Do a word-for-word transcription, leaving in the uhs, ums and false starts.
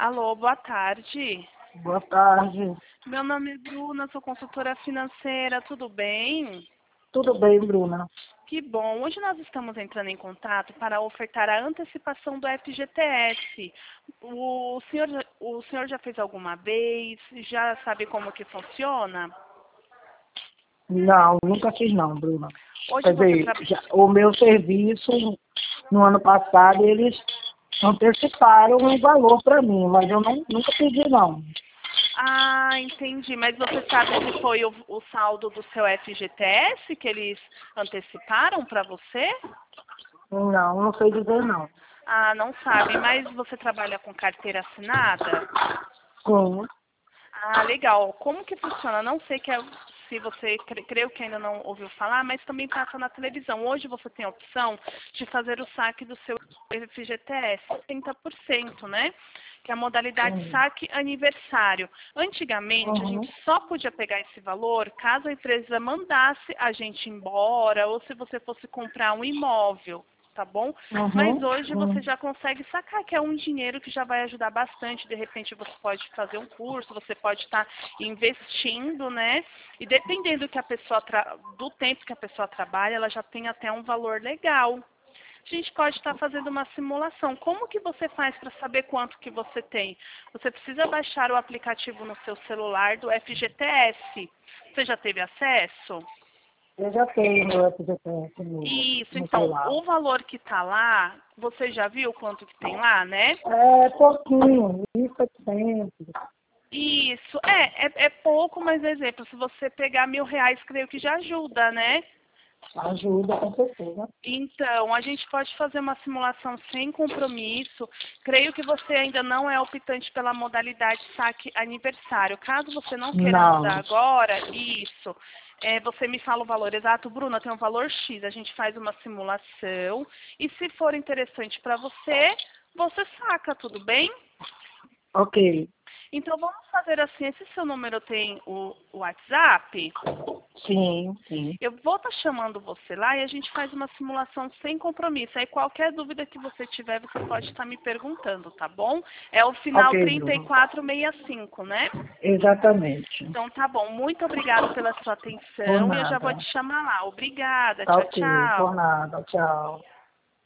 Alô, boa tarde. Boa tarde. Meu nome é Bruna, sou consultora financeira, tudo bem? Tudo bem, Bruna? Que bom. Hoje nós estamos entrando em contato para ofertar a antecipação do F G T S. O senhor, o senhor já fez alguma vez? Já sabe como que funciona? Não, nunca fiz não, Bruna. Hoje Quer você dizer, trabalha... já- o meu serviço, no ano passado, eles anteciparam um valor para mim, mas eu não, nunca pedi não. Ah, entendi. Mas você sabe se foi o, o saldo do seu F G T S que eles anteciparam para você? Não, não sei dizer não. Ah, não sabe. Mas você trabalha com carteira assinada? Sim. Ah, legal. Como que funciona? Não sei que é, se você, cre- creio que ainda não ouviu falar, mas também passa na televisão. Hoje você tem a opção de fazer o saque do seu F G T S, trinta por cento, né? Que é a modalidade Sim. saque aniversário. Antigamente, a Uhum. gente só podia pegar esse valor caso a empresa mandasse a gente embora ou se você fosse comprar um imóvel. Tá bom? Mas Uhum. hoje você Uhum. já consegue sacar, que é um dinheiro que já vai ajudar bastante. De repente você pode fazer um curso, você pode estar investindo, né? E dependendo que a pessoa tra... do tempo que a pessoa trabalha, ela já tem até um valor legal. A gente pode estar fazendo uma simulação. Como que você faz para saber quanto que você tem? Você precisa baixar o aplicativo no seu celular do F G T S. Você já teve acesso? Eu já tenho meu F G T S no, Isso, no então, celular. o valor que está lá, você já viu quanto que tem lá, né? É pouquinho, mil e setecentos. Isso, é, é, é pouco, mas exemplo, se você pegar mil reais, creio que já ajuda, né? Ajuda, com certeza. Então, a gente pode fazer uma simulação sem compromisso. Creio que você ainda não é optante pela modalidade saque aniversário. Caso você não queira mudar Não. agora, isso, é, você me fala o valor exato. Bruna, tem um valor X, a gente faz uma simulação. E se for interessante para você, você saca, tudo bem? Ok. Então, vamos fazer assim, esse seu número tem o o WhatsApp? Sim, sim. Eu vou estar chamando você lá e a gente faz uma simulação sem compromisso. Aí qualquer dúvida que você tiver, você pode estar me perguntando, tá bom? É o final Ok, trinta e Bruno. quatro sessenta e cinco, né? Exatamente. Então tá bom. Muito obrigada pela sua Por atenção e eu já vou nada. te chamar lá. Obrigada. Tá Tchau, ok, por tchau. nada. Tchau.